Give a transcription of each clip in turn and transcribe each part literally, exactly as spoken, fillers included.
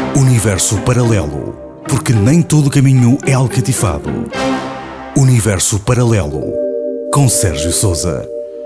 Universo paralelo, porque nem todo caminho é alcatifado. Universo paralelo, com Sérgio Sousa.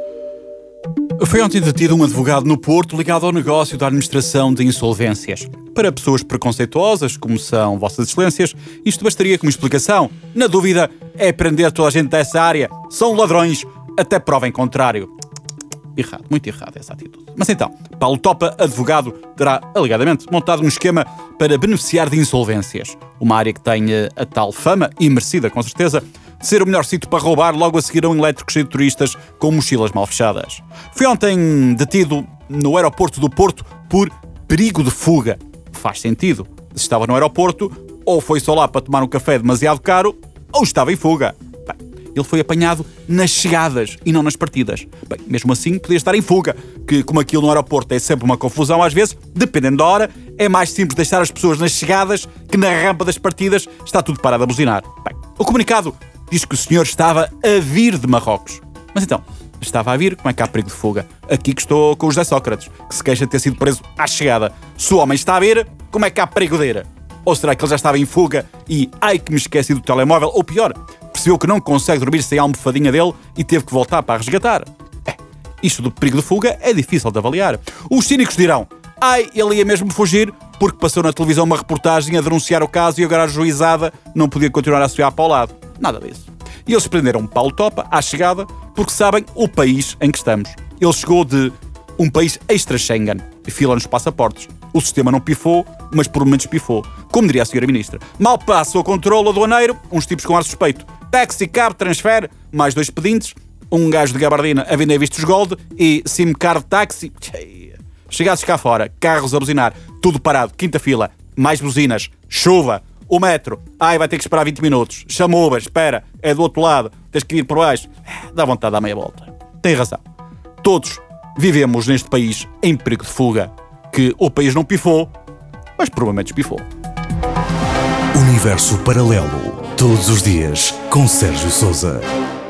Foi ontem detido um advogado no Porto ligado ao negócio da administração de insolvências. Para pessoas preconceituosas, como são Vossas Excelências, isto bastaria como explicação. Na dúvida, é prender toda a gente dessa área. São ladrões, até prova em contrário. Errado, muito errado essa atitude. Mas então, Paulo Topa, advogado, terá, alegadamente, montado um esquema para beneficiar de insolvências. Uma área que tem a tal fama, e merecida com certeza, de ser o melhor sítio para roubar logo a seguir a um elétrico cheio de turistas com mochilas mal fechadas. Foi ontem detido no aeroporto do Porto por perigo de fuga. Faz sentido. Se estava no aeroporto, ou foi só lá para tomar um café demasiado caro, ou estava em fuga. Ele foi apanhado nas chegadas e não nas partidas. Bem, mesmo assim, podia estar em fuga, que como aquilo no aeroporto é sempre uma confusão às vezes, dependendo da hora, é mais simples deixar as pessoas nas chegadas que na rampa das partidas está tudo parado a buzinar. Bem, o comunicado diz que o senhor estava a vir de Marrocos. Mas então, estava a vir, como é que há perigo de fuga? Aqui que estou com o José Sócrates, que se queixa de ter sido preso à chegada. Se o homem está a vir, como é que há perigo de ir? Ou será que ele já estava em fuga e, ai que me esqueci do telemóvel, ou pior, percebeu que não consegue dormir sem a almofadinha dele e teve que voltar para a resgatar? É, isto do perigo de fuga é difícil de avaliar. Os cínicos dirão, ai, ele ia mesmo fugir porque passou na televisão uma reportagem a denunciar o caso e agora a juizada não podia continuar a suar para o lado. Nada disso. E eles prenderam Paulo Topa à chegada porque sabem o país em que estamos. Ele chegou de um país extra-Schengen e fila nos passaportes. O sistema não pifou, mas por momentos pifou. Como diria a senhora Ministra. Mal passa o controle aduaneiro, uns tipos com ar suspeito. Táxi, cab, transfer, mais dois pedintes, um gajo de gabardina a vender vistos gold e SIM card táxi. Chegasses cá fora, carros a buzinar, tudo parado, quinta fila, mais buzinas, chuva, o metro, ai vai ter que esperar vinte minutos, chama Uber, espera, é do outro lado, tens que ir por baixo. Dá vontade de dar meia volta. Tem razão. Todos vivemos neste país em perigo de fuga, que o país não pifou, mas provavelmente pifou. Universo paralelo, todos os dias, com Sérgio Sousa.